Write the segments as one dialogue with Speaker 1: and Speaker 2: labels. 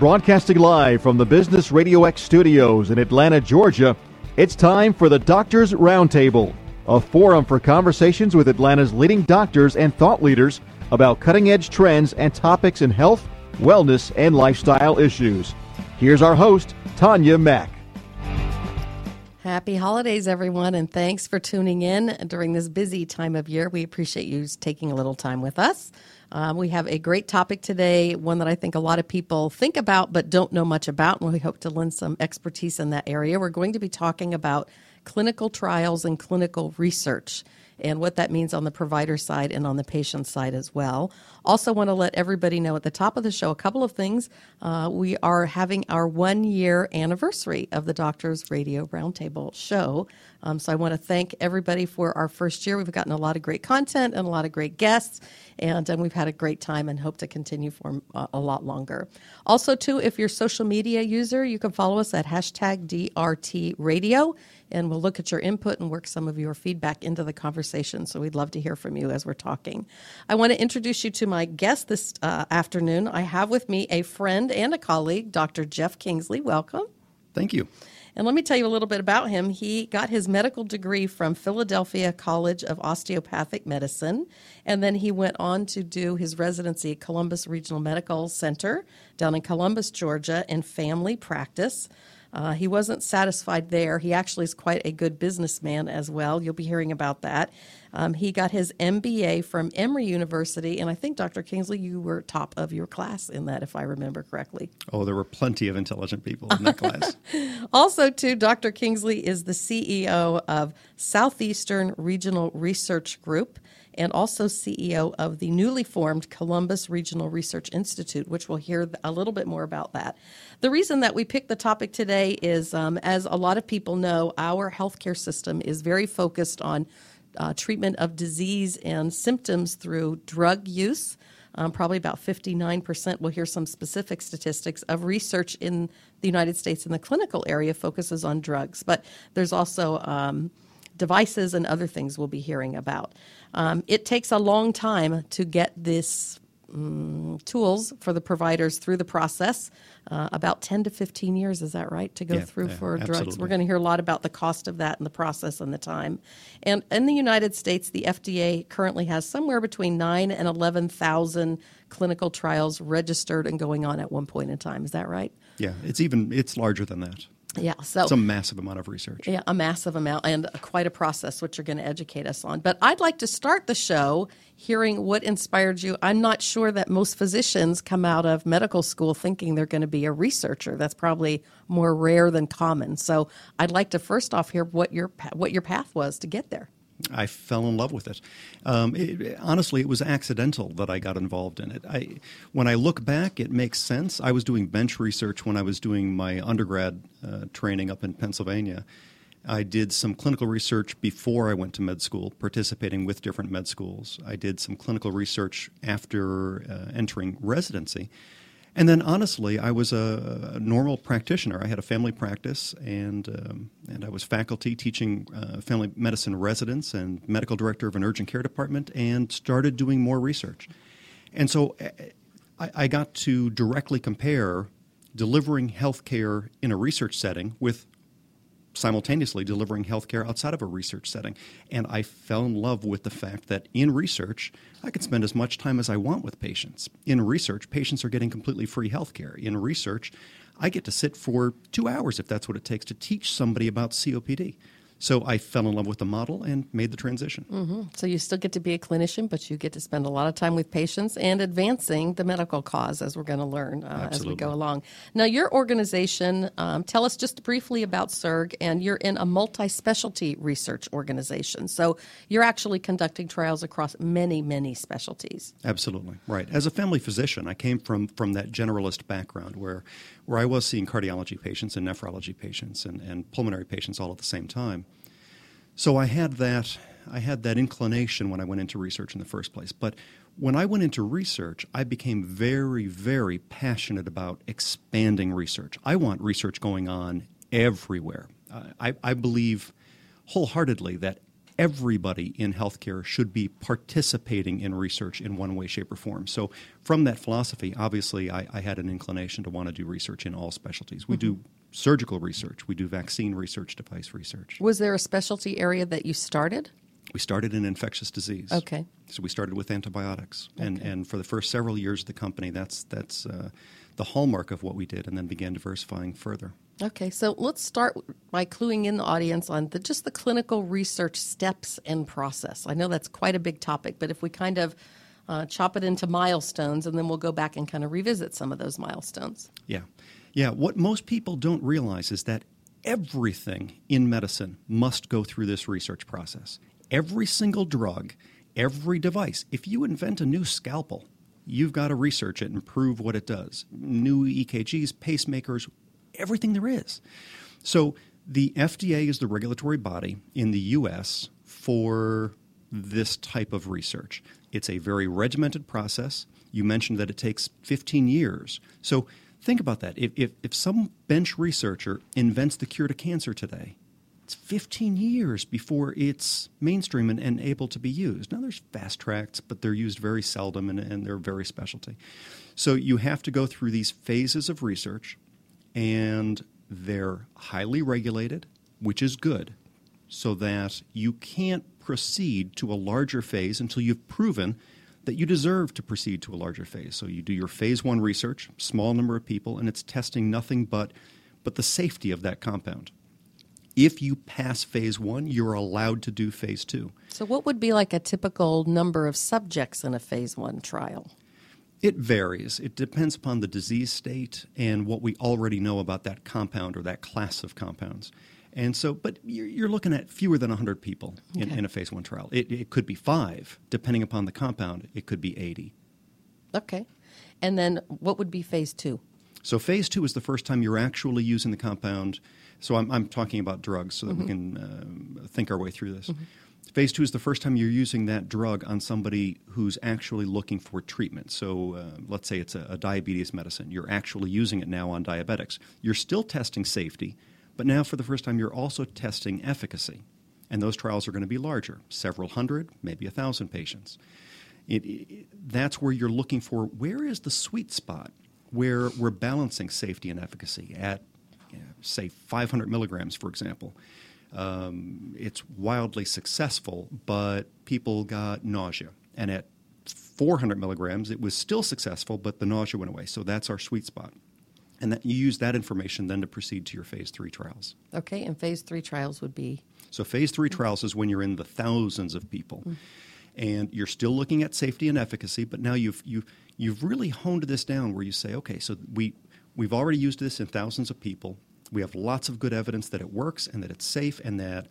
Speaker 1: Broadcasting live from the Business Radio X studios in Atlanta, Georgia, it's time for the Doctors Roundtable, a forum for conversations with Atlanta's leading doctors and thought leaders about cutting-edge trends and topics in health, wellness, and lifestyle issues. Here's our host, Tanya Mack.
Speaker 2: Happy holidays, everyone, and thanks for tuning in during this busy time of year. We appreciate you taking a little time with us. We have a great topic today, one that I think a lot of people think about but don't know much about, and we hope to lend some expertise in that area. We're going to be talking about clinical trials and clinical research and what that means on the provider side and on the patient side as well. Also want to let everybody know at the top of the show a couple of things. We are having our 1-year anniversary of the Doctors Radio Roundtable show. So I want to thank everybody for our first year. We've gotten a lot of great content and a lot of great guests, and we've had a great time and hope to continue for a lot longer. Also, too, if you're a social media user, you can follow us at hashtag DRT Radio, and we'll look at your input and work some of your feedback into the conversation. So we'd love to hear from you as we're talking. I want to introduce you to my guest this afternoon. I have with me a friend and a colleague, Dr. Jeff Kingsley. Welcome.
Speaker 3: Thank you.
Speaker 2: And let me tell you a little bit about him. He got his medical degree from Philadelphia College of Osteopathic Medicine, and then he went on to do his residency at Columbus Regional Medical Center down in Columbus, Georgia, in family practice. He wasn't satisfied there. He actually is quite a good businessman as well. You'll be hearing about that. He got his MBA from Emory University, and I think, Dr. Kingsley, you were top of your class in that, if I remember correctly.
Speaker 3: Oh, there were plenty of intelligent people in that class.
Speaker 2: Also, too, Dr. Kingsley is the CEO of Southeastern Regional Research Group and also CEO of the newly formed Columbus Regional Research Institute, which we'll hear a little bit more about that. The reason that we picked the topic today is, as a lot of people know, our healthcare system is very focused on treatment of disease and symptoms through drug use. Probably about 59%, we'll hear some specific statistics, of research in the United States in the clinical area focuses on drugs. But there's also devices and other things we'll be hearing about. It takes a long time to get this tools for the providers through the process, about 10 to 15 years, is that right, to go through for drugs?
Speaker 3: Absolutely.
Speaker 2: We're going to hear a lot about the cost of that and the process and the time. And in the United States, the FDA currently has somewhere between 9,000 and 11,000 clinical trials registered and going on at one point in time. Is that right?
Speaker 3: Yeah, it's larger than that.
Speaker 2: Yeah, so
Speaker 3: it's a massive amount of research.
Speaker 2: Yeah, a massive amount and quite a process, which you're going to educate us on. But I'd like to start the show hearing what inspired you. I'm not sure that most physicians come out of medical school thinking they're going to be a researcher. That's probably more rare than common. So I'd like to first off hear what your path was to get there.
Speaker 3: I fell in love with it. Honestly, it was accidental that I got involved in it. When I look back, it makes sense. I was doing bench research when I was doing my undergrad training up in Pennsylvania. I did some clinical research before I went to med school, participating with different med schools. I did some clinical research after entering residency. And then, honestly, I was a normal practitioner. I had a family practice, and I was faculty teaching family medicine residents and medical director of an urgent care department, and started doing more research. And so I got to directly compare delivering health care in a research setting with simultaneously delivering healthcare outside of a research setting. And I fell in love with the fact that in research, I could spend as much time as I want with patients. In research, patients are getting completely free healthcare. In research, I get to sit for 2 hours, if that's what it takes, to teach somebody about COPD. So I fell in love with the model and made the transition.
Speaker 2: Mm-hmm. So you still get to be a clinician, but you get to spend a lot of time with patients and advancing the medical cause, as we're going to learn as we go along. Now, your organization, tell us just briefly about CIRG, and you're in a multi-specialty research organization. So you're actually conducting trials across many, many specialties.
Speaker 3: Absolutely, right. As a family physician, I came from that generalist background where I was seeing cardiology patients and nephrology patients and pulmonary patients all at the same time. So I had that inclination when I went into research in the first place. But when I went into research, I became very, very passionate about expanding research. I want research going on everywhere. I believe wholeheartedly that everybody in healthcare should be participating in research in one way, shape, or form. So from that philosophy, obviously, I had an inclination to want to do research in all specialties. We do surgical research. We do vaccine research, device research.
Speaker 2: Was there a specialty area that you started?
Speaker 3: We started in infectious disease.
Speaker 2: Okay.
Speaker 3: So we started with antibiotics.
Speaker 2: Okay.
Speaker 3: And for the first several years of the company, that's the hallmark of what we did, and then began diversifying further.
Speaker 2: Okay, so let's start by cluing in the audience on just the clinical research steps and process. I know that's quite a big topic, but if we kind of chop it into milestones, and then we'll go back and kind of revisit some of those milestones.
Speaker 3: Yeah. What most people don't realize is that everything in medicine must go through this research process. Every single drug, every device. If you invent a new scalpel, you've got to research it and prove what it does. New EKGs, pacemakers, everything there is. So the FDA is the regulatory body in the U.S. for this type of research. It's a very regimented process. You mentioned that it takes 15 years. So think about that. If some bench researcher invents the cure to cancer today, it's 15 years before it's mainstream and able to be used. Now, there's fast tracks, but they're used very seldom, and they're very specialty. So you have to go through these phases of research, and they're highly regulated, which is good, so that you can't proceed to a larger phase until you've proven that you deserve to proceed to a larger phase. So you do your phase 1 research, small number of people, and it's testing nothing but the safety of that compound. If you pass phase 1, you're allowed to do phase 2.
Speaker 2: So what would be like a typical number of subjects in a phase 1 trial?
Speaker 3: It varies. It depends upon the disease state and what we already know about that compound or that class of compounds. And so, but you're looking at fewer than 100 people in a phase 1 trial. It could be 5, depending upon the compound. It could be 80.
Speaker 2: Okay. And then what would be phase 2?
Speaker 3: So phase 2 is the first time you're actually using the compound. So I'm talking about drugs so that we can think our way through this. Phase 2 is the first time you're using that drug on somebody who's actually looking for treatment. So let's say it's a diabetes medicine. You're actually using it now on diabetics. You're still testing safety, but now for the first time you're also testing efficacy. And those trials are going to be larger, several hundred, maybe 1,000 patients. That's where you're looking for where is the sweet spot where we're balancing safety and efficacy at, say, 500 milligrams, for example. It's wildly successful, but people got nausea. And at 400 milligrams, it was still successful, but the nausea went away. So that's our sweet spot. And that you use that information then to proceed to your phase 3 trials.
Speaker 2: Okay, and phase 3 trials would be?
Speaker 3: So phase 3 trials is when you're in the thousands of people. And you're still looking at safety and efficacy, but now you've really honed this down where you say, okay, so we've already used this in thousands of people. We have lots of good evidence that it works and that it's safe, and that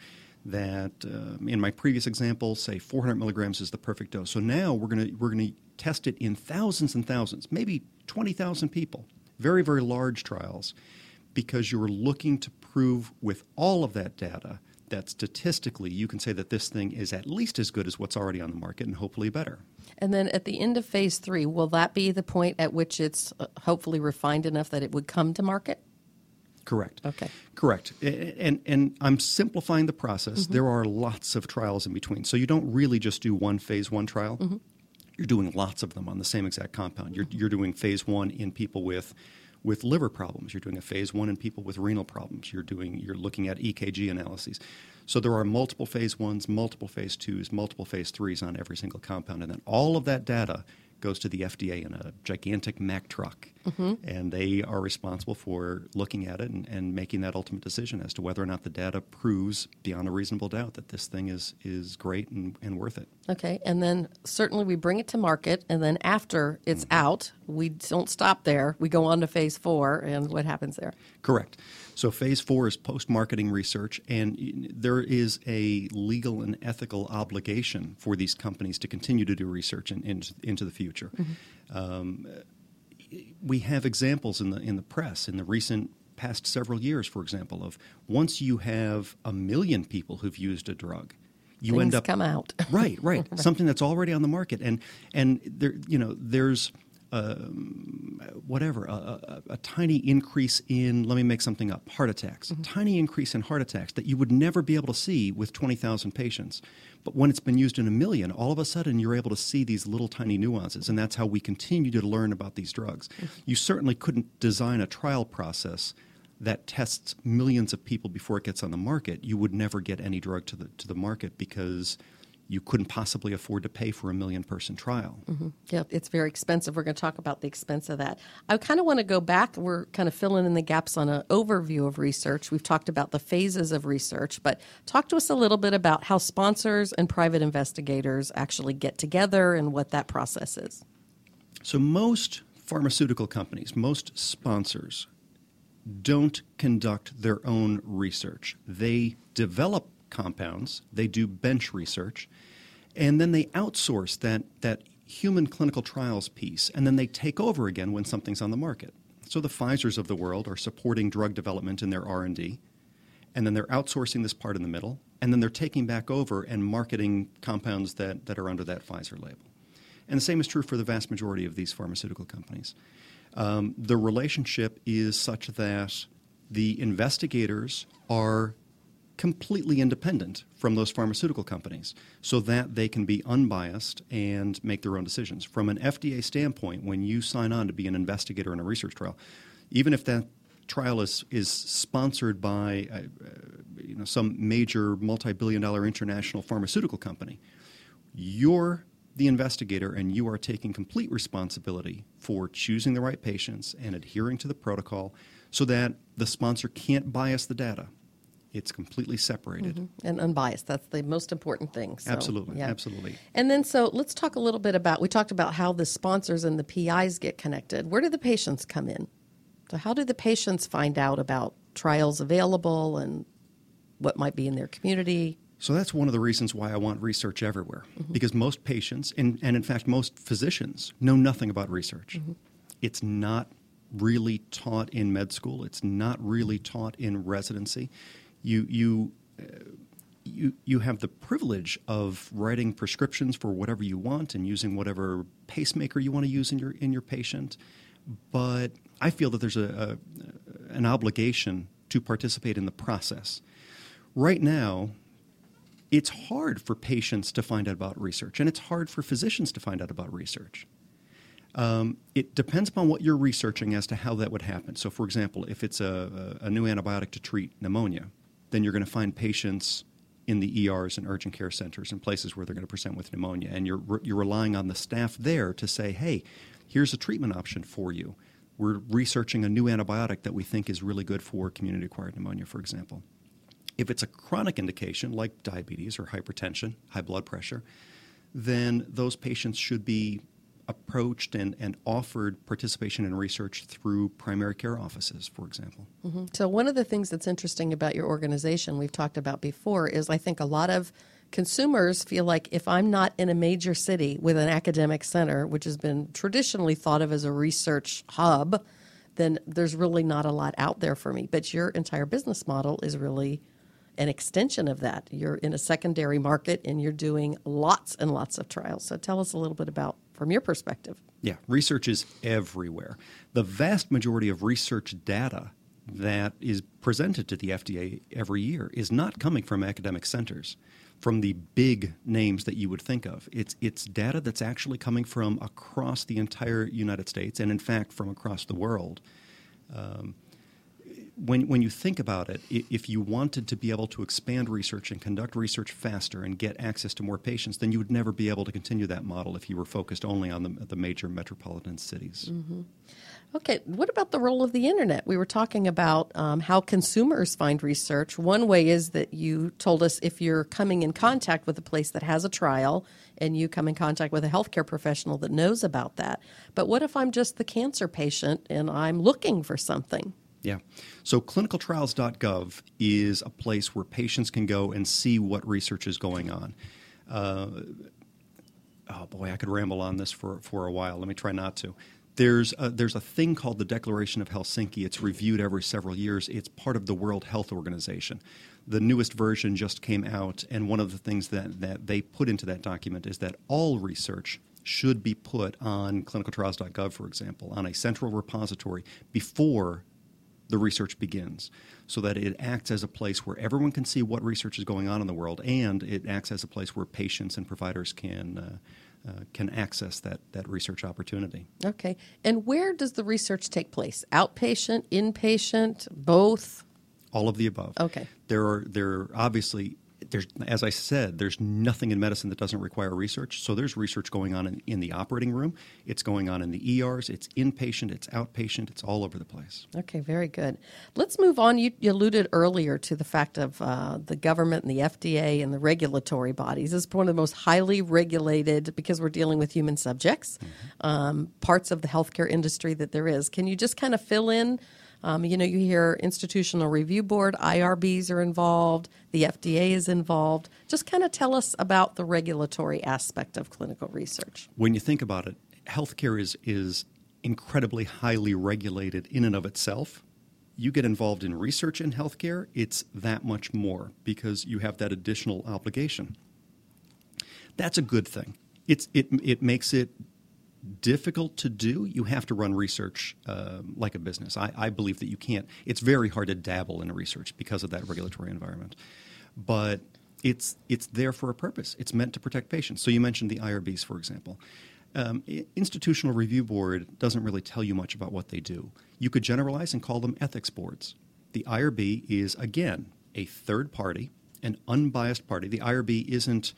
Speaker 3: in my previous example, say 400 milligrams is the perfect dose. So now we're going to test it in thousands and thousands, maybe 20,000 people, very, very large trials, because you're looking to prove with all of that data that statistically you can say that this thing is at least as good as what's already on the market and hopefully better.
Speaker 2: And then at the end of phase 3, will that be the point at which it's hopefully refined enough that it would come to market?
Speaker 3: Correct.
Speaker 2: Okay.
Speaker 3: Correct. And I'm simplifying the process. There are lots of trials in between. So you don't really just do one phase 1 trial. You're doing lots of them on the same exact compound. You're doing phase 1 in people with liver problems. You're doing a phase 1 in people with renal problems. You're looking at EKG analyses. So there are multiple phase 1s, multiple phase 2s, multiple phase 3s on every single compound. And then all of that data goes to the FDA in a gigantic Mack truck. And they are responsible for looking at it and making that ultimate decision as to whether or not the data proves beyond a reasonable doubt that this thing is great and worth it.
Speaker 2: Okay, and then certainly we bring it to market, and then after it's out, we don't stop there. We go on to phase 4, and what happens there?
Speaker 3: Correct. So phase 4 is post-marketing research, and there is a legal and ethical obligation for these companies to continue to do research into the future. We have examples in the press in the recent past several years, for example, of once you have 1 million people who've used a drug, you
Speaker 2: Things come out.
Speaker 3: right, something that's already on the market, and there, there's a tiny increase in, let me make something up, heart attacks, tiny increase in heart attacks that you would never be able to see with 20,000 patients. But when it's been used in 1 million, all of a sudden you're able to see these little tiny nuances, and that's how we continue to learn about these drugs. You certainly couldn't design a trial process that tests millions of people before it gets on the market. You would never get any drug to the market because you couldn't possibly afford to pay for a 1 million person trial.
Speaker 2: Yeah, it's very expensive. We're going to talk about the expense of that. I kind of want to go back. We're kind of filling in the gaps on an overview of research. We've talked about the phases of research, but talk to us a little bit about how sponsors and private investigators actually get together and what that process is.
Speaker 3: So most pharmaceutical companies, most sponsors, don't conduct their own research. They develop compounds, they do bench research, and then they outsource that human clinical trials piece, and then they take over again when something's on the market. So the Pfizers of the world are supporting drug development in their R&D, and then they're outsourcing this part in the middle, and then they're taking back over and marketing compounds that are under that Pfizer label. And the same is true for the vast majority of these pharmaceutical companies. The relationship is such that the investigators are completely independent from those pharmaceutical companies so that they can be unbiased and make their own decisions. From an FDA standpoint, when you sign on to be an investigator in a research trial, even if that trial is sponsored by some major multi-billion-dollar international pharmaceutical company, you're the investigator and you are taking complete responsibility for choosing the right patients and adhering to the protocol so that the sponsor can't bias the data. It's completely separated.
Speaker 2: And unbiased. That's the most important thing. So,
Speaker 3: absolutely,
Speaker 2: yeah.
Speaker 3: Absolutely.
Speaker 2: And then so let's talk a little bit about, we talked about how the sponsors and the PIs get connected. Where do the patients come in? So how do the patients find out about trials available and what might be in their community?
Speaker 3: So that's one of the reasons why I want research everywhere, because most patients, and in fact most physicians, know nothing about research. It's not really taught in med school. It's not really taught in residency. You have the privilege of writing prescriptions for whatever you want and using whatever pacemaker you want to use in your patient, but I feel that there's an obligation to participate in the process. Right now, it's hard for patients to find out about research, and it's hard for physicians to find out about research. It depends upon what you're researching as to how that would happen. So, for example, if it's a new antibiotic to treat pneumonia, then you're going to find patients in the ERs and urgent care centers and places where they're going to present with pneumonia, and you're relying on the staff there to say, hey, here's a treatment option for you. We're researching a new antibiotic that we think is really good for community-acquired pneumonia, for example. If it's a chronic indication like diabetes or hypertension, high blood pressure, then those patients should be approached and offered participation in research through primary care offices, for example.
Speaker 2: So one of the things that's interesting about your organization we've talked about before is I think a lot of consumers feel like if I'm not in a major city with an academic center, which has been traditionally thought of as a research hub, then there's really not a lot out there for me. But your entire business model is really an extension of that. You're in a secondary market and you're doing lots and lots of trials. So tell us a little bit about, from your perspective.
Speaker 3: Yeah, research is everywhere. The vast majority of research data that is presented to the FDA every year is not coming from academic centers, from the big names that you would think of. It's data that's actually coming from across the entire United States and, in fact, from across the world. When you think about it, if you wanted to be able to expand research and conduct research faster and get access to more patients, then you would never be able to continue that model if you were focused only on the major metropolitan cities.
Speaker 2: Okay, what about the role of the internet? We were talking about how consumers find research. One way is that you told us if you're coming in contact with a place that has a trial and you come in contact with a healthcare professional that knows about that. But what if I'm just the cancer patient and I'm looking for something?
Speaker 3: Yeah. So clinicaltrials.gov is a place where patients can go and see what research is going on. Oh boy, I could ramble on this for a while. Let me try not to. There's a thing called the Declaration of Helsinki. It's reviewed every several years. It's part of the World Health Organization. The newest version just came out, and one of the things that they put into that document is that all research should be put on clinicaltrials.gov, for example, on a central repository before the research begins, so that it acts as a place where everyone can see what research is going on in the world, and it acts as a place where patients and providers can access that research opportunity.
Speaker 2: Okay. And where does the research take place? Outpatient, inpatient, both?
Speaker 3: All of the above.
Speaker 2: Okay.
Speaker 3: There are obviously, as I said, there's nothing in medicine that doesn't require research. So there's research going on in the operating room. It's going on in the ERs. It's inpatient. It's outpatient. It's all over the place.
Speaker 2: Okay, very good. Let's move on. You alluded earlier to the fact of the government and the FDA and the regulatory bodies. This is one of the most highly regulated, because we're dealing with human subjects, parts of the healthcare industry that there is. Can you just kind of fill in? You hear Institutional Review Board, IRBs are involved, the FDA is involved. Just kind of tell us about the regulatory aspect of clinical research.
Speaker 3: When you think about it, healthcare is incredibly highly regulated in and of itself. You get involved in research in healthcare, it's that much more because you have that additional obligation. That's a good thing. It makes it difficult to do. You have to run research like a business. I believe that you can't. It's very hard to dabble in research because of that regulatory environment. But it's there for a purpose. It's meant to protect patients. So you mentioned the IRBs, for example. Institutional Review Board doesn't really tell you much about what they do. You could generalize and call them ethics boards. The IRB is, again, a third party, an unbiased party. The IRB isn't...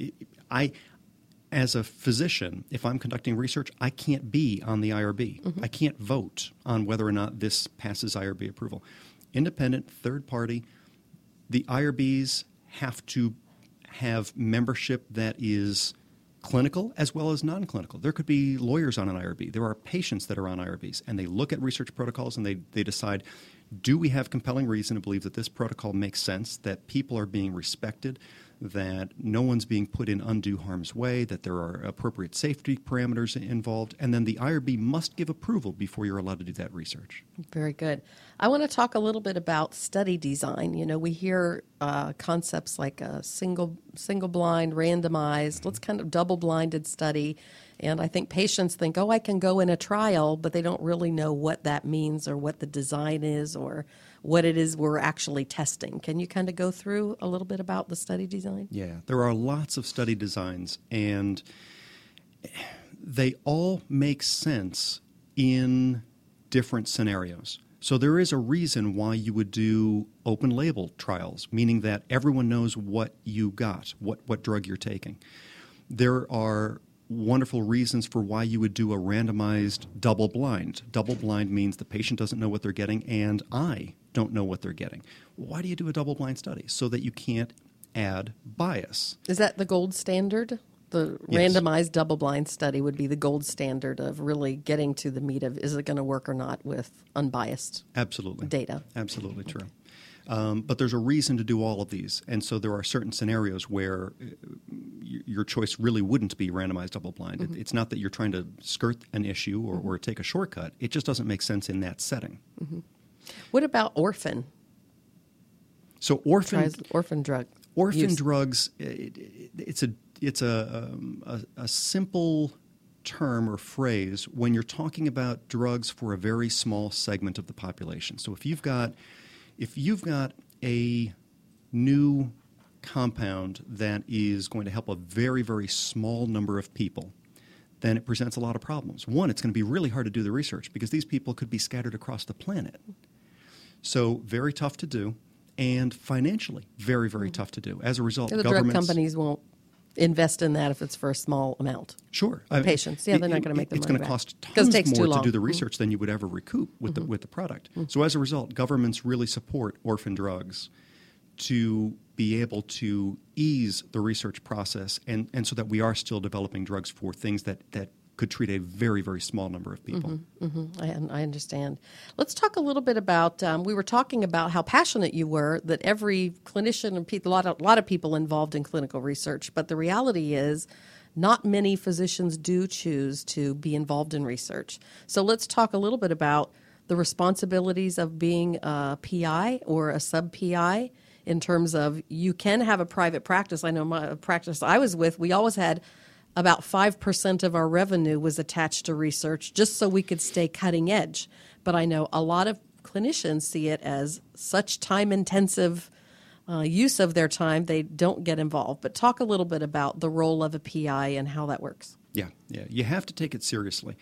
Speaker 3: As a physician, if I'm conducting research, I can't be on the IRB. Mm-hmm. I can't vote on whether or not this passes IRB approval. Independent, third party, the IRBs have to have membership that is clinical as well as non-clinical. There could be lawyers on an IRB. There are patients that are on IRBs, and they look at research protocols and they decide, do we have compelling reason to believe that this protocol makes sense, that people are being respected, that no one's being put in undue harm's way, that there are appropriate safety parameters involved, and then the IRB must give approval before you're allowed to do that research. Very
Speaker 2: good. I want to talk a little bit about study design. We hear concepts like a single-blind, randomized, let's kind of double-blinded study, and I think patients think, I can go in a trial, but they don't really know what that means or what the design is or what it is we're actually testing. Can you kind of go through a little bit about the study design?
Speaker 3: Yeah, there are lots of study designs, and they all make sense in different scenarios. So there is a reason why you would do open label trials, meaning that everyone knows what you got, what drug you're taking. There are wonderful reasons for why you would do a randomized double blind. Double blind means the patient doesn't know what they're getting and I don't know what they're getting. Why do you do a double blind study? So that you can't add bias.
Speaker 2: Is that the gold standard? The randomized double blind study would be the gold standard of really getting to the meat of, is it going to work or not with unbiased data?
Speaker 3: Absolutely true. But there's a reason to do all of these. And so there are certain scenarios where your choice really wouldn't be randomized double-blind. Mm-hmm. It's not that you're trying to skirt an issue or take a shortcut. It just doesn't make sense in that setting.
Speaker 2: Mm-hmm. What about orphan?
Speaker 3: So orphan
Speaker 2: drug.
Speaker 3: Orphan drugs, it's a simple term or phrase when you're talking about drugs for a very small segment of the population. So if you've got a new compound that is going to help a very, very small number of people, then it presents a lot of problems. One, it's going to be really hard to do the research because these people could be scattered across the planet. So very tough to do, and financially very, very tough to do. As a result,
Speaker 2: the drug companies won't invest in that if it's for a small amount.
Speaker 3: Sure.
Speaker 2: Patients. Yeah, they're not going to make the money back.
Speaker 3: It's going to cost tons more to do the research than you would ever recoup with the product. Mm-hmm. So as a result, governments really support orphan drugs to be able to ease the research process and so that we are still developing drugs for things that could treat a very, very small number of people.
Speaker 2: Mm-hmm, mm-hmm. I understand. Let's talk a little bit about, we were talking about how passionate you were, that every clinician and a lot of people involved in clinical research, but the reality is not many physicians do choose to be involved in research. So let's talk a little bit about the responsibilities of being a PI or a sub-PI in terms of you can have a private practice. I know my practice I was with, we always had about 5% of our revenue was attached to research just so we could stay cutting edge. But I know a lot of clinicians see it as such time-intensive use of their time, they don't get involved. But talk a little bit about the role of a PI and how that works.
Speaker 3: Yeah. You have to take it seriously.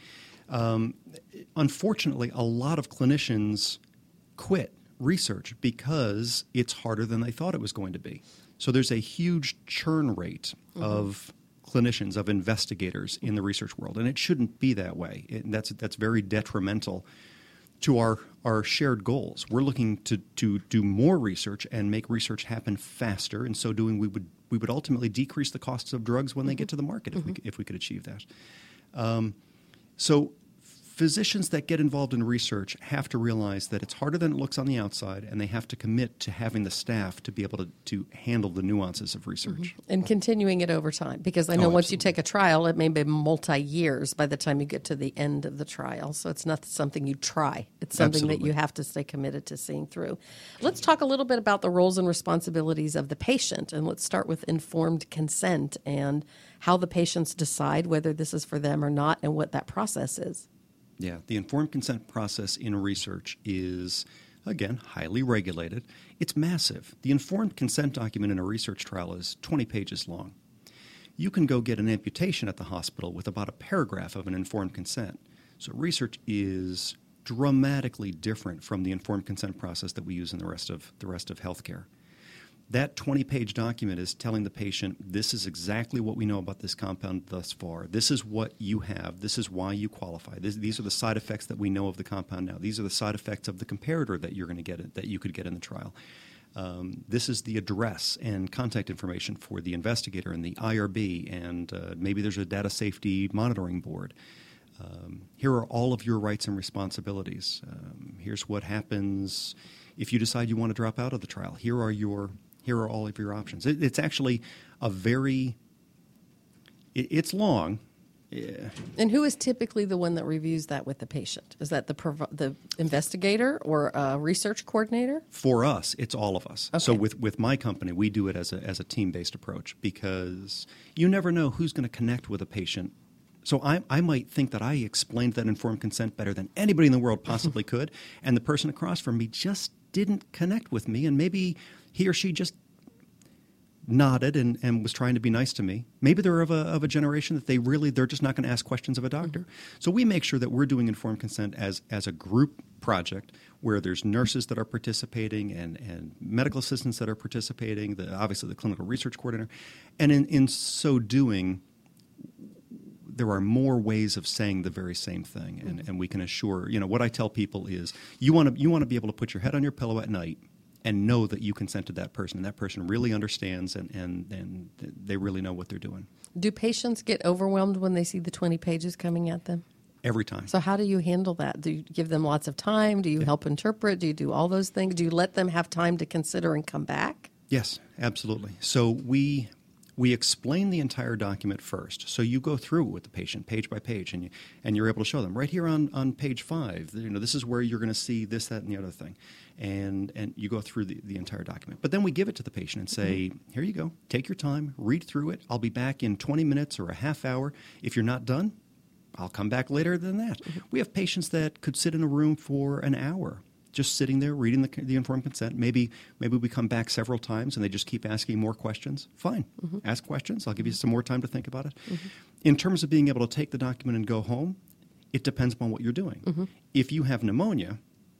Speaker 3: Unfortunately, a lot of clinicians quit research because it's harder than they thought it was going to be. So there's a huge churn rate of clinicians, of investigators in the research world, and it shouldn't be that way. That's very detrimental to our shared goals. We're looking to do more research and make research happen faster. In so doing, we would ultimately decrease the costs of drugs when they get to the market if we could achieve that. So physicians that get involved in research have to realize that it's harder than it looks on the outside, and they have to commit to having the staff to be able to handle the nuances of research.
Speaker 2: And continuing it over time, because I know once you take a trial, it may be multi-years by the time you get to the end of the trial. So it's not something you try. It's something that you have to stay committed to seeing through. Let's talk a little bit about the roles and responsibilities of the patient, and let's start with informed consent and how the patients decide whether this is for them or not and what that process is.
Speaker 3: Yeah, the informed consent process in research is, again, highly regulated. It's massive. The informed consent document in a research trial is 20 pages long. You can go get an amputation at the hospital with about a paragraph of an informed consent. So research is dramatically different from the informed consent process that we use in the rest of healthcare. That 20-page document is telling the patient, this is exactly what we know about this compound thus far. This is what you have. This is why you qualify. These are the side effects that we know of the compound now. These are the side effects of the comparator that you're going to get, that you could get in the trial. This is the address and contact information for the investigator and the IRB, and maybe there's a data safety monitoring board. Here are all of your rights and responsibilities. Here's what happens if you decide you want to drop out of the trial. Here are all of your options. It's actually it's long. Yeah.
Speaker 2: And who is typically the one that reviews that with the patient? Is that the investigator or a research coordinator?
Speaker 3: For us, it's all of us.
Speaker 2: Okay.
Speaker 3: So with my company, we do it as a team-based approach because you never know who's going to connect with a patient. So I might think that I explained that informed consent better than anybody in the world possibly could, and the person across from me just didn't connect with me, and maybe he or she just nodded and was trying to be nice to me. Maybe they're of a generation that they're just not going to ask questions of a doctor. So we make sure that we're doing informed consent as a group project where there's nurses that are participating and medical assistants that are participating, obviously the clinical research coordinator. And in so doing, there are more ways of saying the very same thing, and we can assure, what I tell people is you want to be able to put your head on your pillow at night and know that you consented to that person, and that person really understands and they really know what they're doing.
Speaker 2: Do patients get overwhelmed when they see the 20 pages coming at them?
Speaker 3: Every time.
Speaker 2: So how do you handle that? Do you give them lots of time? Do you help interpret? Do you do all those things? Do you let them have time to consider and come back?
Speaker 3: Yes, absolutely. So we explain the entire document first. So you go through it with the patient page by page, and you're able to show them right here on page 5. This is where you're going to see this, that, and the other thing, and you go through the entire document. But then we give it to the patient and say, here you go, take your time, read through it. I'll be back in 20 minutes or a half hour. If you're not done, I'll come back later than that. We have patients that could sit in a room for an hour, just sitting there reading the informed consent. Maybe we come back several times and they just keep asking more questions. Fine. Ask questions. I'll give you some more time to think about it. In terms of being able to take the document and go home, it depends upon what you're doing. If you have pneumonia,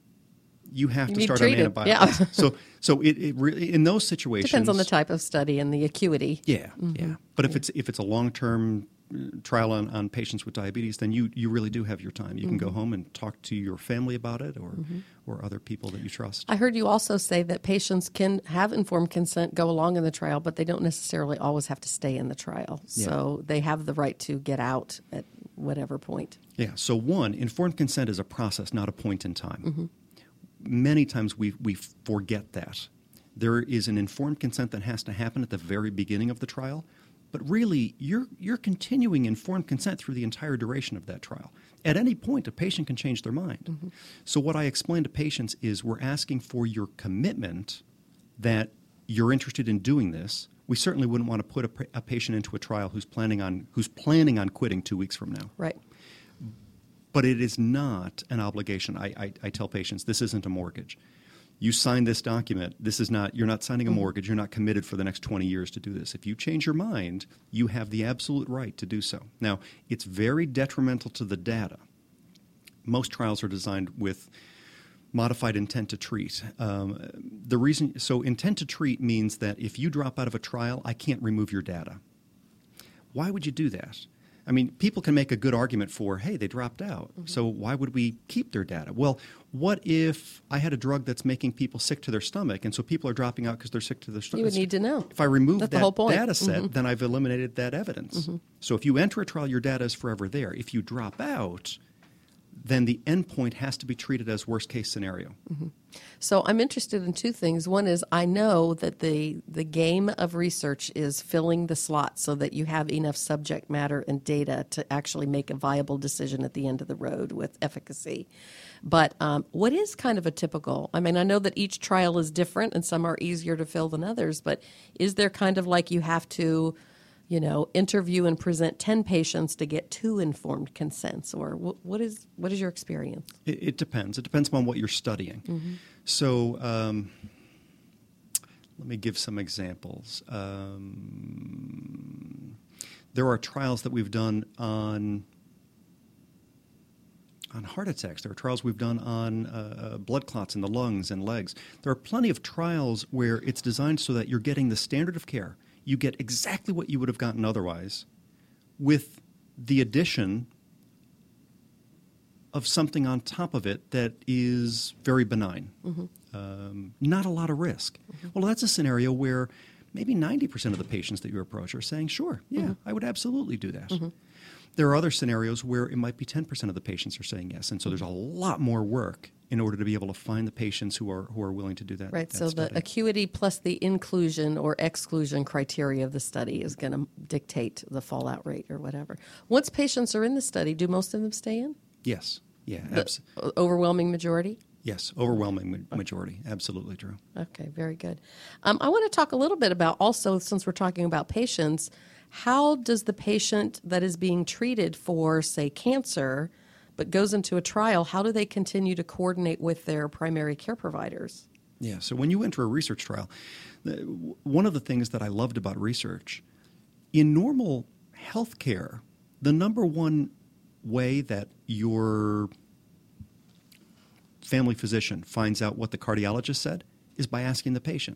Speaker 3: you have to start on antibiotics.
Speaker 2: Yeah.
Speaker 3: So it really, in those situations,
Speaker 2: depends on the type of study and the acuity.
Speaker 3: Yeah. But if it's a long-term trial on patients with diabetes, then you really do have your time. You can go home and talk to your family about it or other people that you trust.
Speaker 2: I heard you also say that patients can have informed consent go along in the trial, but they don't necessarily always have to stay in the trial.
Speaker 3: Yeah.
Speaker 2: So they have the right to get out at whatever point.
Speaker 3: Yeah. So informed consent is a process, not a point in time. Many times we forget that. There is an informed consent that has to happen at the very beginning of the trial. But really, you're continuing informed consent through the entire duration of that trial. At any point, a patient can change their mind. So what I explain to patients is we're asking for your commitment that you're interested in doing this we certainly wouldn't want to put a patient into a trial who's planning on quitting 2 weeks from now.
Speaker 2: Right.
Speaker 3: But it is not an obligation. I tell patients, this isn't a mortgage. You sign this document. You're not signing a mortgage. You're not committed for the next 20 years to do this. If you change your mind, you have the absolute right to do so. Now, it's very detrimental to the data. Most trials are designed with modified intent to treat. So intent to treat means that if you drop out of a trial, I can't remove your data. Why would you do that? I mean, people can make a good argument for, hey, they dropped out, so why would we keep their data? Well, what if I had a drug that's making people sick to their stomach, and so people are dropping out because they're sick to their stomach?
Speaker 2: You would need to know.
Speaker 3: If I remove
Speaker 2: That's
Speaker 3: that
Speaker 2: the whole point.
Speaker 3: data set, then I've eliminated that evidence. So if you enter a trial, your data is forever there. If you drop out, then the endpoint has to be treated as worst-case scenario.
Speaker 2: So I'm interested in two things. One is I know that the game of research is filling the slots so that you have enough subject matter and data to actually make a viable decision at the end of the road with efficacy. But what is kind of a typical, I mean, I know that each trial is different and some are easier to fill than others, but is there kind of like you have to interview and present 10 patients to get 2 informed consents? Or what is your experience?
Speaker 3: It depends. It depends on what you're studying. So let me give some examples. There are trials that we've done on heart attacks. There are trials we've done on blood clots in the lungs and legs. There are plenty of trials where it's designed so that you're getting the standard of care. You get exactly what you would have gotten otherwise with the addition of something on top of it that is very benign. Not a lot of risk. Well, that's a scenario where maybe 90% of the patients that you approach are saying, sure, yeah, I would absolutely do that. There are other scenarios where it might be 10% of the patients are saying yes, and so there's a lot more work in order to be able to find the patients who are willing to do that.
Speaker 2: Right,
Speaker 3: that
Speaker 2: so
Speaker 3: study.
Speaker 2: the acuity plus the inclusion or exclusion criteria of the study is going to dictate the fallout rate or whatever. Once patients are in the study, do most of them stay in?
Speaker 3: Yes, yeah,
Speaker 2: The overwhelming majority?
Speaker 3: Yes, overwhelming majority. Absolutely true.
Speaker 2: Okay, very good. I want to talk a little bit about also, since we're talking about patients, how does the patient that is being treated for, say, cancer, but goes into a trial, how do they continue to coordinate with their primary care providers?
Speaker 3: Yeah, so when you enter a research trial, one of the things that I loved about research, in normal healthcare, the number one way that your family physician finds out what the cardiologist said is by asking the patient.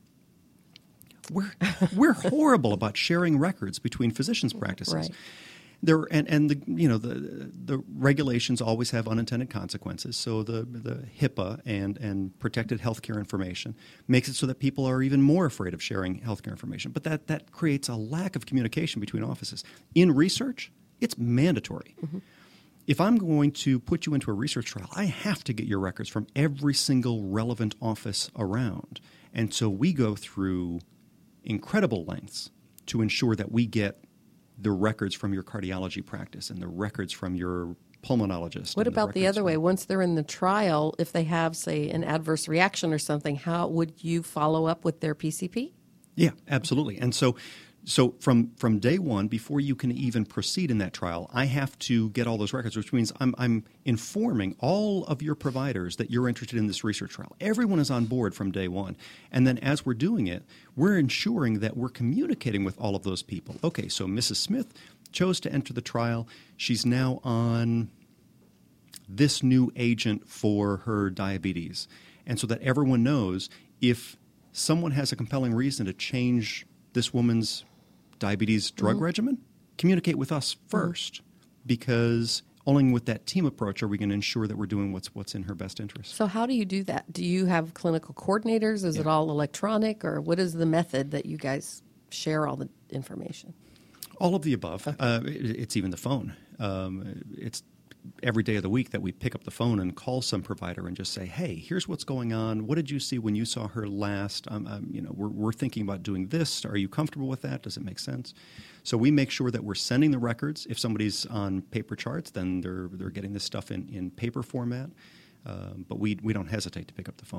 Speaker 3: We're horrible about sharing records between physicians' practices.
Speaker 2: Right.
Speaker 3: There and the regulations always have unintended consequences. So the HIPAA and protected healthcare information makes it so that people are even more afraid of sharing healthcare information. But that creates a lack of communication between offices. In research, it's mandatory. If I'm going to put you into a research trial, I have to get your records from every single relevant office around. And so we go through incredible lengths to ensure that we get the records from your cardiology practice and the records from your pulmonologist.
Speaker 2: What about the other way? Once they're in the trial, if they have, say, an adverse reaction or something, how would you follow up with their PCP?
Speaker 3: Yeah, absolutely. And so from day one, before you can even proceed in that trial, I have to get all those records, which means I'm informing all of your providers that you're interested in this research trial. Everyone is on board from day one. And then as we're doing it, we're ensuring that we're communicating with all of those people. Okay, so Mrs. Smith chose to enter the trial. She's now on this new agent for her diabetes. And so that everyone knows if someone has a compelling reason to change this woman's diabetes drug regimen, communicate with us first, because only with that team approach are we going to ensure that we're doing what's in her best interest.
Speaker 2: So how do you do that? Do you have clinical coordinators? Is it all electronic, or what is the method that you guys share all the information?
Speaker 3: All of the above.
Speaker 2: Okay.
Speaker 3: It's even the phone. It's every day of the week that we pick up the phone and call some provider and just say, hey, here's what's going on. What did you see when you saw her last? We're thinking about doing this. Are you comfortable with that? Does it make sense? So we make sure that we're sending the records. If somebody's on paper charts, then they're getting this stuff in paper format. But we don't hesitate to pick up the phone.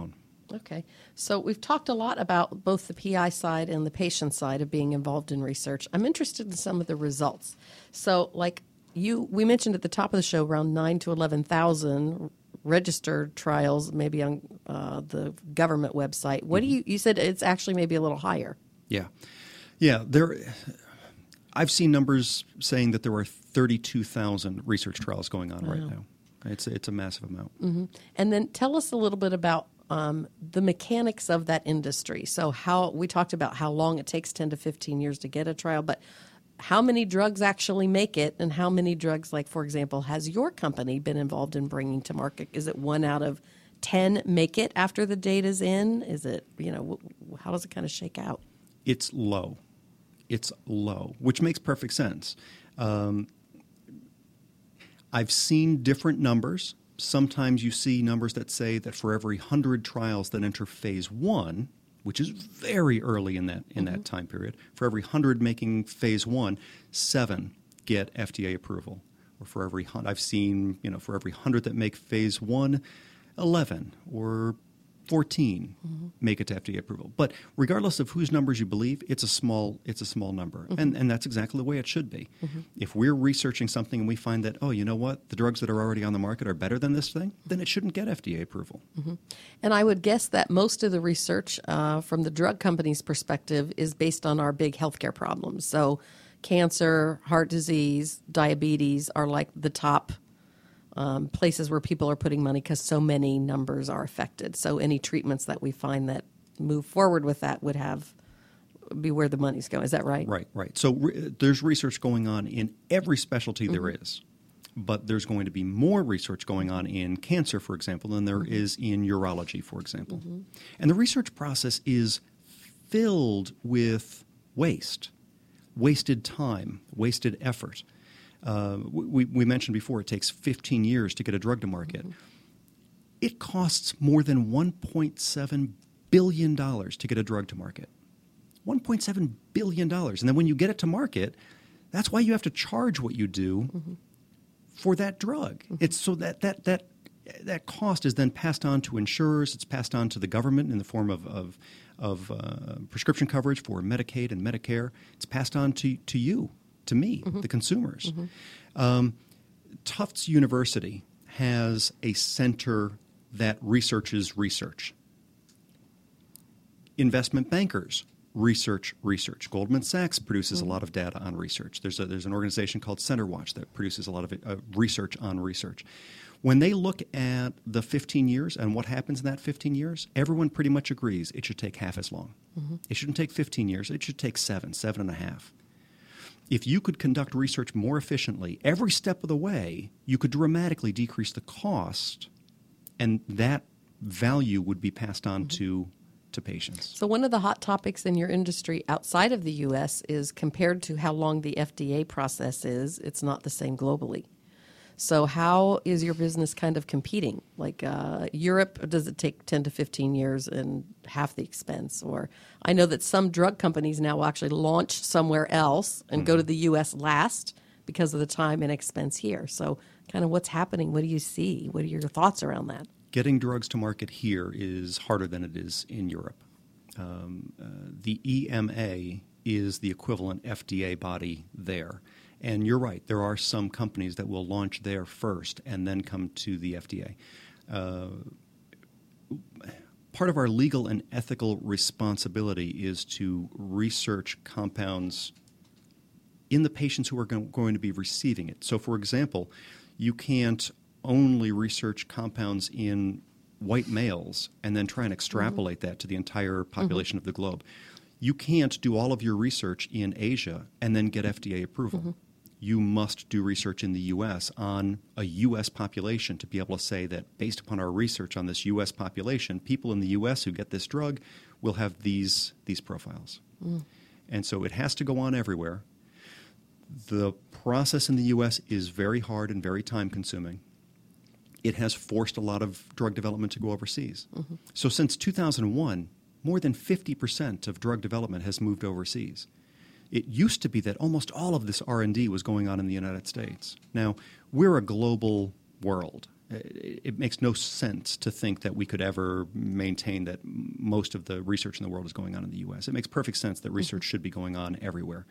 Speaker 2: Okay. So we've talked a lot about both the PI side and the patient side of being involved in research. I'm interested in some of the results. So we mentioned at the top of the show around 9 to 11,000 registered trials, maybe on the government website. What do you said it's actually maybe a little higher.
Speaker 3: Yeah. I've seen numbers saying that there are 32,000 research trials going on right now. It's a massive amount.
Speaker 2: Mm-hmm. And then tell us a little bit about the mechanics of that industry. So we talked about how long it takes, 10 to 15 years to get a trial, but how many drugs actually make it, and how many drugs, like, for example, has your company been involved in bringing to market? Is it 1 out of 10 make it after the data's in? Is it, how does it kind of shake out?
Speaker 3: It's low. It's low, which makes perfect sense. I've seen different numbers. Sometimes you see numbers that say that for every 100 trials that enter phase 1, which is very early in that time period, for every 100 making phase 1, 7 get FDA approval. Or for every I've seen, for every 100 that make phase 1, 11 or 14 make it to FDA approval. But regardless of whose numbers you believe, it's a small number. And that's exactly the way it should be. If we're researching something and we find that, oh, you know what, the drugs that are already on the market are better than this thing, then it shouldn't get FDA approval.
Speaker 2: And I would guess that most of the research from the drug company's perspective is based on our big healthcare problems. So cancer, heart disease, diabetes are like the top places where people are putting money because so many numbers are affected. So any treatments that we find that move forward with that would be where the money's going. Is that right?
Speaker 3: Right. So there's research going on in every specialty there is, but there's going to be more research going on in cancer, for example, than there is in urology, for example. And the research process is filled with wasted time, wasted effort. We mentioned before it takes 15 years to get a drug to market. It costs more than $1.7 billion to get a drug to market. $1.7 billion. And then when you get it to market, that's why you have to charge what you do for that drug. It's so that cost is then passed on to insurers. It's passed on to the government in the form of prescription coverage for Medicaid and Medicare. It's passed on to you. To me, the consumers. Tufts University has a center that researches research. Investment bankers research. Goldman Sachs produces a lot of data on research. There's an organization called CenterWatch that produces a lot of research on research. When they look at the 15 years and what happens in that 15 years, everyone pretty much agrees it should take half as long. It shouldn't take 15 years. It should take 7.5. If you could conduct research more efficiently, every step of the way, you could dramatically decrease the cost, and that value would be passed on to patients.
Speaker 2: So one of the hot topics in your industry outside of the U.S. is compared to how long the FDA process is, it's not the same globally. So how is your business kind of competing? Like Europe, does it take 10 to 15 years and half the expense? Or I know that some drug companies now will actually launch somewhere else and go to the U.S. last because of the time and expense here. So kind of what's happening? What do you see? What are your thoughts around that?
Speaker 3: Getting drugs to market here is harder than it is in Europe. The EMA is the equivalent FDA body there. And you're right, there are some companies that will launch there first and then come to the FDA. Part of our legal and ethical responsibility is to research compounds in the patients who are going to be receiving it. So, for example, you can't only research compounds in white males and then try and extrapolate that to the entire population of the globe. You can't do all of your research in Asia and then get FDA approval. You must do research in the U.S. on a U.S. population to be able to say that based upon our research on this U.S. population, people in the U.S. who get this drug will have these profiles. And so it has to go on everywhere. The process in the U.S. is very hard and very time-consuming. It has forced a lot of drug development to go overseas. So since 2001, more than 50% of drug development has moved overseas. It used to be that almost all of this R&D was going on in the United States. Now, we're a global world, it makes no sense to think that we could ever maintain that most of the research in the world is going on in the U.S. It makes perfect sense that research should be going on everywhere.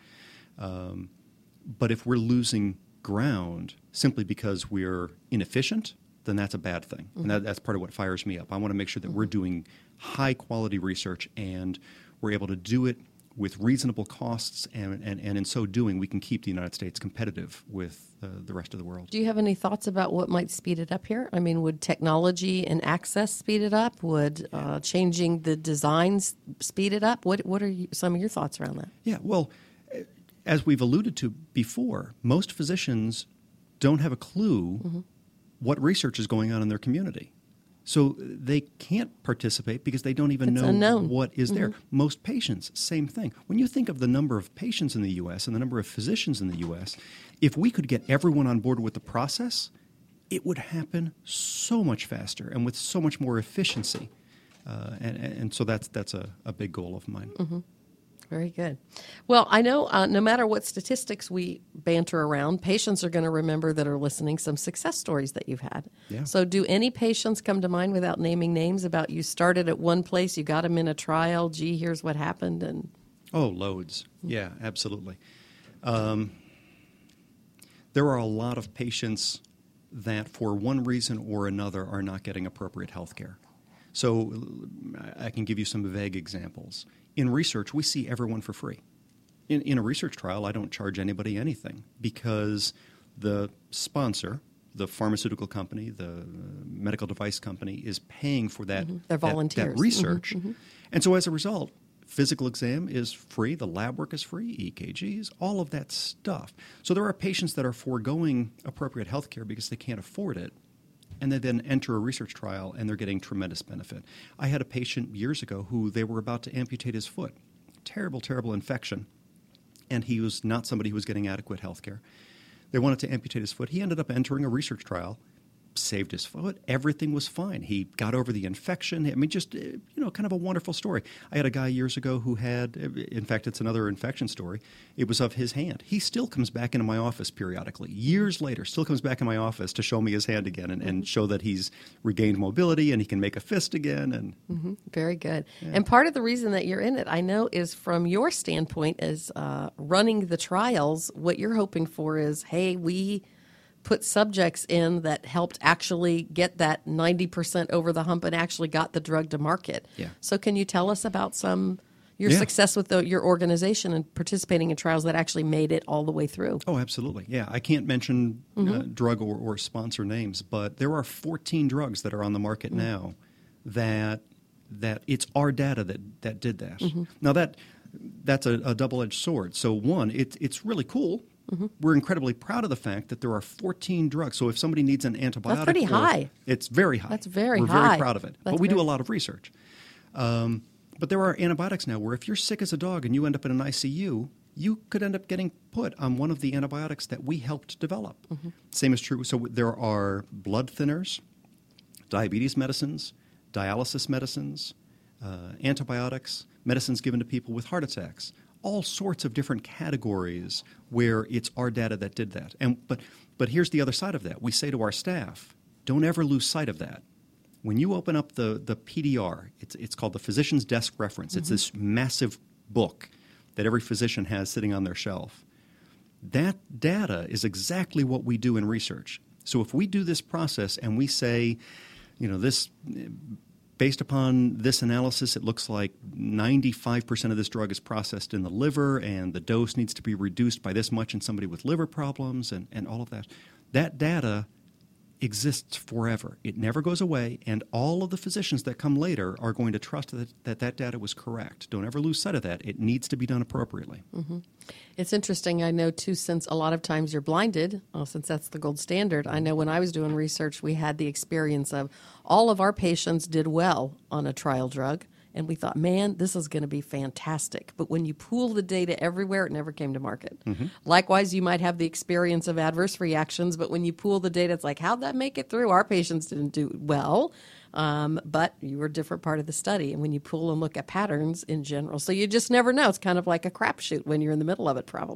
Speaker 3: But if we're losing ground simply because we're inefficient, then that's a bad thing. And that's part of what fires me up. I want to make sure that we're doing high-quality research and we're able to do it with reasonable costs, and in so doing, we can keep the United States competitive with the rest of the world.
Speaker 2: Do you have any thoughts about what might speed it up here? I mean, would technology and access speed it up? Would changing the designs speed it up? What are some of your thoughts around that?
Speaker 3: Yeah, well, as we've alluded to before, most physicians don't have a clue what research is going on in their community. So they can't participate because they don't even know
Speaker 2: unknown.
Speaker 3: What is there. Most patients, same thing. When you think of the number of patients in the U.S. and the number of physicians in the U.S., if we could get everyone on board with the process, it would happen so much faster and with so much more efficiency. And so that's a big goal of mine.
Speaker 2: Very good. Well, I know no matter what statistics we banter around, patients are going to remember that are listening some success stories that you've had.
Speaker 3: Yeah.
Speaker 2: So do any patients come to mind without naming names about you started at one place, you got them in a trial, gee, here's what happened? And
Speaker 3: Oh, loads. Yeah, absolutely. There are a lot of patients that for one reason or another are not getting appropriate health care. So I can give you some vague examples. In research, we see everyone for free. In a research trial, I don't charge anybody anything because the sponsor, the pharmaceutical company, the medical device company, is paying for that,
Speaker 2: They're volunteers.
Speaker 3: that research. And so as a result, physical exam is free, the lab work is free, EKGs, all of that stuff. So there are patients that are foregoing appropriate health care because they can't afford it, and they then enter a research trial, and they're getting tremendous benefit. I had a patient years ago who they were about to amputate his foot. Terrible, terrible infection. And he was not somebody who was getting adequate health care. They wanted to amputate his foot. He ended up entering a research trial, saved his foot. Everything was fine. He got over the infection. I mean, just, kind of a wonderful story. I had a guy years ago who had, in fact, it's another infection story. It was of his hand. He still comes back into my office periodically. Years later, still comes back in my office to show me his hand again and show that he's regained mobility and he can make a fist again. And
Speaker 2: Very good. Yeah. And part of the reason that you're in it, I know, is from your standpoint as running the trials, what you're hoping for is, hey, we put subjects in that helped actually get that 90% over the hump and actually got the drug to market.
Speaker 3: Yeah.
Speaker 2: So can you tell us about your success with your organization and participating in trials that actually made it all the way through?
Speaker 3: Oh, absolutely. Yeah, I can't mention drug or sponsor names, but there are 14 drugs that are on the market now that it's our data that did that. Now that's a double-edged sword. So one, it's really cool. We're incredibly proud of the fact that there are 14 drugs. So if somebody needs an antibiotic,
Speaker 2: that's pretty high.
Speaker 3: It's very high.
Speaker 2: That's very
Speaker 3: We're
Speaker 2: high.
Speaker 3: We're very proud of it. But we do a lot of research. But there are antibiotics now where if you're sick as a dog and you end up in an ICU, you could end up getting put on one of the antibiotics that we helped develop. Same is true. So there are blood thinners, diabetes medicines, dialysis medicines, antibiotics, medicines given to people with heart attacks. All sorts of different categories where it's our data that did that. But here's the other side of that. We say to our staff, don't ever lose sight of that. When you open up the PDR, it's called the Physician's Desk Reference. It's this massive book that every physician has sitting on their shelf. That data is exactly what we do in research. So if we do this process and we say, this... Based upon this analysis, it looks like 95% of this drug is processed in the liver, and the dose needs to be reduced by this much in somebody with liver problems and all of that. That data exists forever. It never goes away, and all of the physicians that come later are going to trust that data was correct. Don't ever lose sight of that. It needs to be done appropriately.
Speaker 2: It's interesting. I know, too, since a lot of times you're blinded, since that's the gold standard, I know when I was doing research, we had the experience of all of our patients did well on a trial drug, and we thought, man, this is going to be fantastic. But when you pool the data everywhere, it never came to market. Likewise, you might have the experience of adverse reactions, but when you pool the data, it's like, how'd that make it through? Our patients didn't do well. But you were a different part of the study. And when you pull and look at patterns in general, so you just never know. It's kind of like a crapshoot when you're in the middle of it, probably.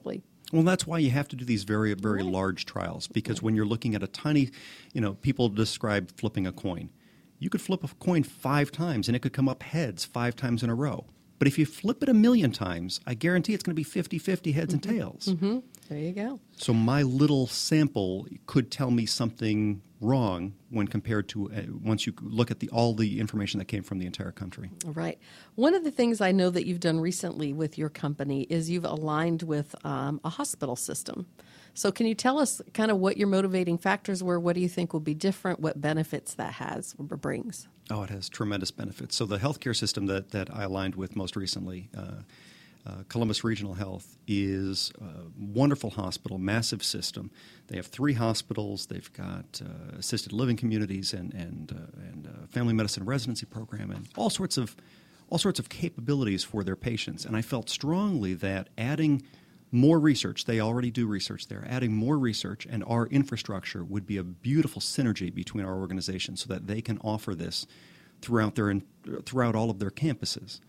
Speaker 3: Well, that's why you have to do these very, very large trials, because when you're looking at a tiny, people describe flipping a coin. You could flip a coin 5 times and it could come up heads 5 times in a row. But if you flip it 1,000,000 times, I guarantee it's going to be 50-50 heads and tails.
Speaker 2: Mm-hmm. There you go.
Speaker 3: So my little sample could tell me something wrong when compared to once you look at all the information that came from the entire country.
Speaker 2: Right. One of the things I know that you've done recently with your company is you've aligned with a hospital system. So can you tell us kind of what your motivating factors were? What do you think will be different? What benefits that has or brings?
Speaker 3: Oh, it has tremendous benefits. So the healthcare system that I aligned with most recently, Columbus Regional Health, is a wonderful hospital, massive system. They have 3 hospitals. They've got assisted living communities and family medicine residency program and all sorts of capabilities for their patients. And I felt strongly that adding more research, they already do research there, adding more research and our infrastructure would be a beautiful synergy between our organizations so that they can offer this throughout all of their campuses.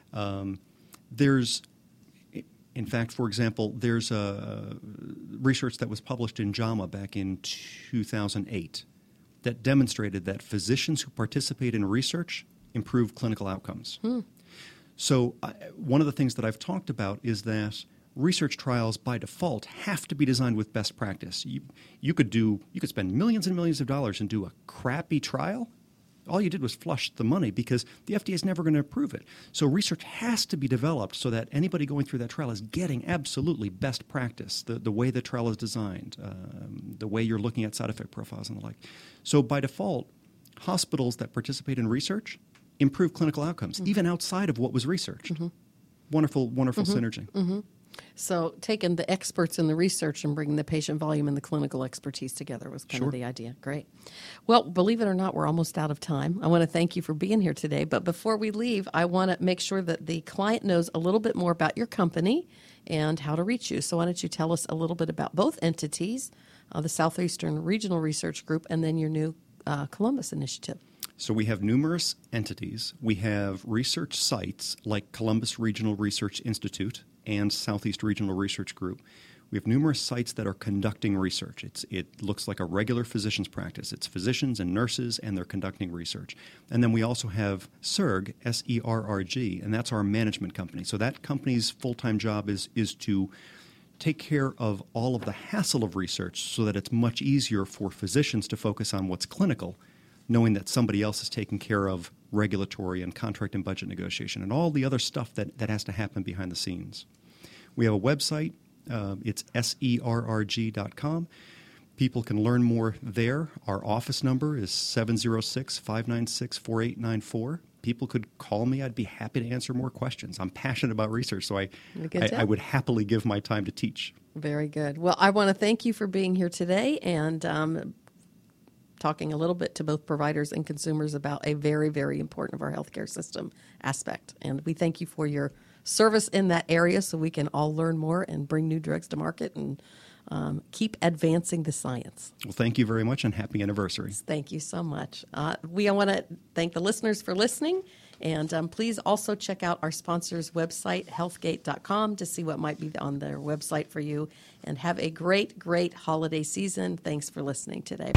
Speaker 3: In fact, for example, there's a research that was published in JAMA back in 2008 that demonstrated that physicians who participate in research improve clinical outcomes. So one of the things that I've talked about is that research trials by default have to be designed with best practice. You could spend millions and millions of dollars and do a crappy trial. All you did was flush the money because the FDA is never going to approve it. So research has to be developed so that anybody going through that trial is getting absolutely best practice, the way the trial is designed, the way you're looking at side effect profiles and the like. So by default, hospitals that participate in research improve clinical outcomes, even outside of what was researched. Wonderful synergy.
Speaker 2: So taking the experts in the research and bringing the patient volume and the clinical expertise together was kind of the idea. Great. Well, believe it or not, we're almost out of time. I want to thank you for being here today. But before we leave, I want to make sure that the client knows a little bit more about your company and how to reach you. So why don't you tell us a little bit about both entities, the Southeastern Regional Research Group and then your new Columbus Initiative.
Speaker 3: So we have numerous entities. We have research sites like Columbus Regional Research Institute and Southeast Regional Research Group. We have numerous sites that are conducting research. It looks like a regular physician's practice. It's physicians and nurses, and they're conducting research. And then we also have SERG, S-E-R-R-G, and that's our management company. So that company's full-time job is to take care of all of the hassle of research so that it's much easier for physicians to focus on what's clinical, knowing that somebody else is taking care of regulatory and contract and budget negotiation and all the other stuff that has to happen behind the scenes. We have a website. It's serrg.com. People can learn more there. Our office number is 706-596-4894. People could call me. I'd be happy to answer more questions. I'm passionate about research, so I would happily give my time to teach.
Speaker 2: Very good. Well, I want to thank you for being here today and talking a little bit to both providers and consumers about a very, very important of our healthcare system aspect. And we thank you for your service in that area so we can all learn more and bring new drugs to market and keep advancing the science.
Speaker 3: Well, thank you very much and happy anniversary.
Speaker 2: Thank you so much. We want to thank the listeners for listening. And please also check out our sponsor's website, healthgate.com, to see what might be on their website for you. And have a great, great holiday season. Thanks for listening today.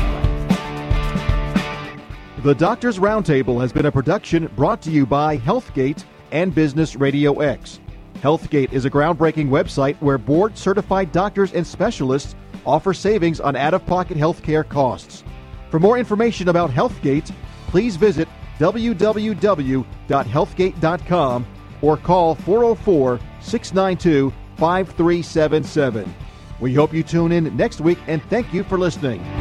Speaker 2: Bye-bye.
Speaker 1: The Doctors Roundtable has been a production brought to you by Healthgate and Business Radio X. Healthgate is a groundbreaking website where board-certified doctors and specialists offer savings on out-of-pocket healthcare costs. For more information about Healthgate, please visit www.healthgate.com or call 404-692-5377. We hope you tune in next week, and thank you for listening.